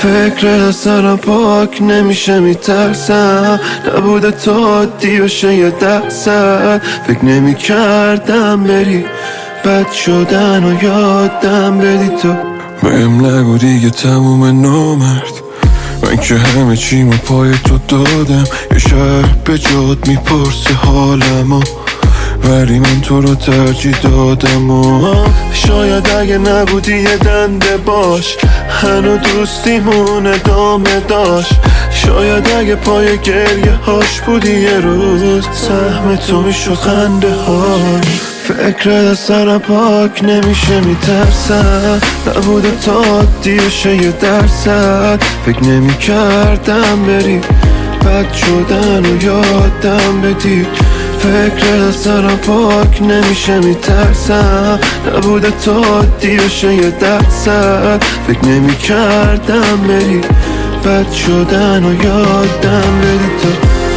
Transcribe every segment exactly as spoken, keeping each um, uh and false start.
فکر از سرم پاک نمیشه، میترسم نبوده تو عادی بشه یه درصد. فکر نمی کردم بری، بد شدن و یادم بدی تو. بهم نگو دیگه تموم نامرد، من که همه چیمو پای تو دادم. یه شهر به جاد میپرسه حالمو، ولی من تو رو ترجیح دادم. و شاید اگه نبودی یه دنده باش، هنو دوستیمون ادامه داشت. شاید اگه پای گریه هاش بودی یه روز، سهم تو میشد خنده هاش. فکر از سرم پاک نمیشه، میترسم نبوده تا عادی بشه یه درصد. فکر نمی کردم بری، بد شدن و یادم بدی. فکر از سرم پاک نمیشه، میترسم نبوده تا عادی بشه یه درصد. فکر نمی کردم بری، بد شدن و یادم بدی تو.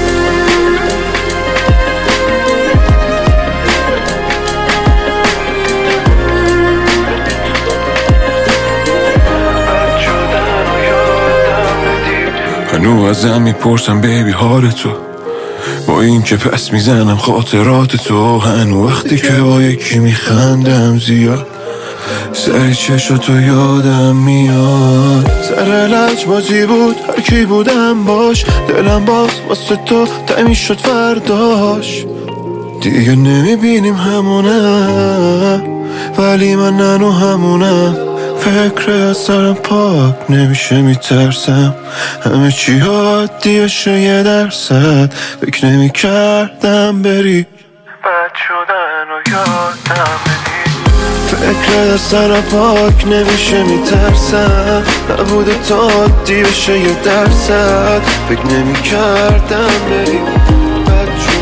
هنو ازم میپرسم بیبی حال تو، با این که پس میزنم خاطرات تو. هنو وقتی که با یکی میخندم زیاد، سر چشاتو یادم میاد. سر لج بازی بود هر کی بودم باش، دلم باز واسه تو تمی شد فرداش. دیگه نمیبینیم همونه، ولی من ننو همونم. فکر از سرم پاک نمیشه، میترسم همه چی عادی بشه یه درصد. فکر نمی کردم بری، بد شدن و یادم بدی. فکر از سرم پاک نمیشه، میترسم نبوده تا عادی بشه یه درصد. فکر نمی کردم بری، بد